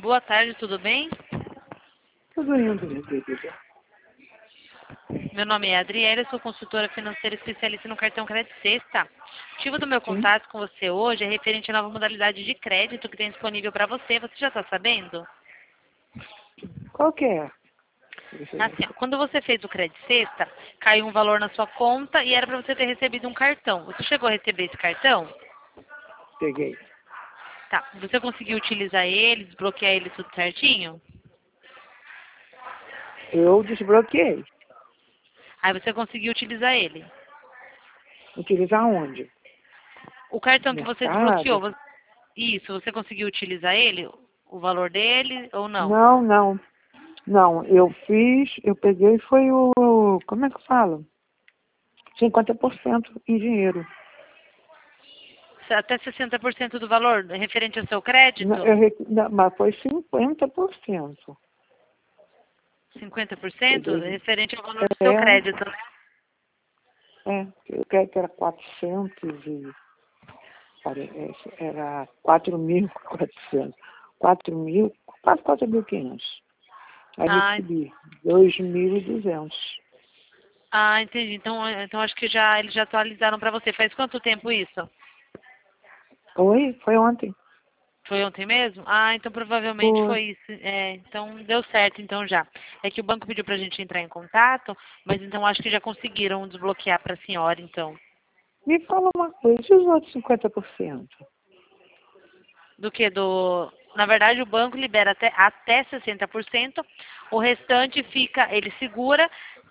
Boa tarde, tudo bem? Tudo indo, minha querida. Meu nome é Adriele, eu sou consultora financeira especialista no cartão Crédito Sexta. O motivo do meu Sim. contato com você hoje é referente à nova modalidade de crédito que tem disponível para você. Você já está sabendo? Qual que é? Assim, ó, quando você fez o Crédito Sexta, caiu um valor na sua conta e era para você ter recebido um cartão. Você chegou a receber esse cartão? Peguei. Tá. Você conseguiu utilizar ele, desbloquear ele tudo certinho? Eu desbloqueei. Aí você conseguiu utilizar ele. Utilizar onde? O cartão que você desbloqueou, Mercado? isso, você conseguiu utilizar ele? O valor dele ou não? Não, não. Não, eu peguei foi como é que eu falo? 50% em dinheiro. Até 60% do valor referente ao seu Não, crédito? não, mas foi 50%. 50% Peguei. referente ao valor do seu É, crédito, né? eu creio que era 400 e parece, era 4.400. 4.000, quase 4.500. Aí Ah, recebi 2.200. entendi. Então acho que eles já atualizaram para você. Faz quanto tempo isso? Oi? Foi ontem. Foi ontem mesmo? Ah, então provavelmente Foi. foi isso. É, então deu certo então já. É que o banco pediu pra gente entrar em contato, mas então acho que já conseguiram desbloquear para a senhora, então. Me fala uma coisa, e os outros 50%? Do que do. Na verdade, o banco libera até 60%, o restante fica, ele segura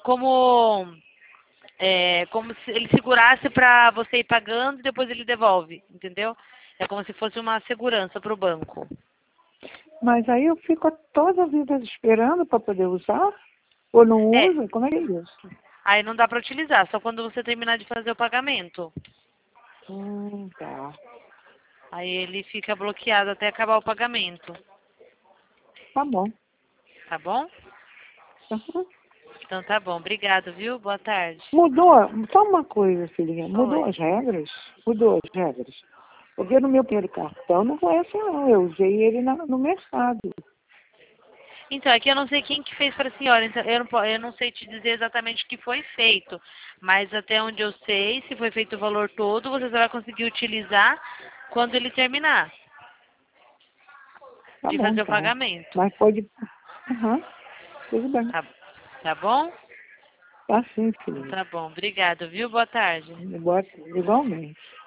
como se ele segurasse para você ir pagando e depois ele devolve, entendeu? É como se fosse uma segurança para o banco. Mas aí eu fico toda a vida esperando para poder usar? Ou não É, uso? Como é que é isso? aí não dá para utilizar, só quando você terminar de fazer o pagamento. Tá. Aí ele fica bloqueado até acabar o pagamento, Tá bom. tá bom? Uhum. Então tá bom, obrigado, viu? Boa tarde. Mudou, só uma coisa, filhinha, mudou Oi. as regras? Mudou as regras. Porque no meu primeiro cartão não foi assim não, eu usei ele no mercado. Então, aqui eu não sei quem que fez para a senhora, então eu não sei te dizer exatamente o que foi feito, mas até onde eu sei, se foi feito o valor todo, você só vai conseguir utilizar quando ele terminar Tá de bom, fazer o então. pagamento. Mas pode. Aham, tudo bem. Tá, tá bom? Tá sim, Então filhinha. tá bom, obrigado, viu? Boa tarde. Igualmente.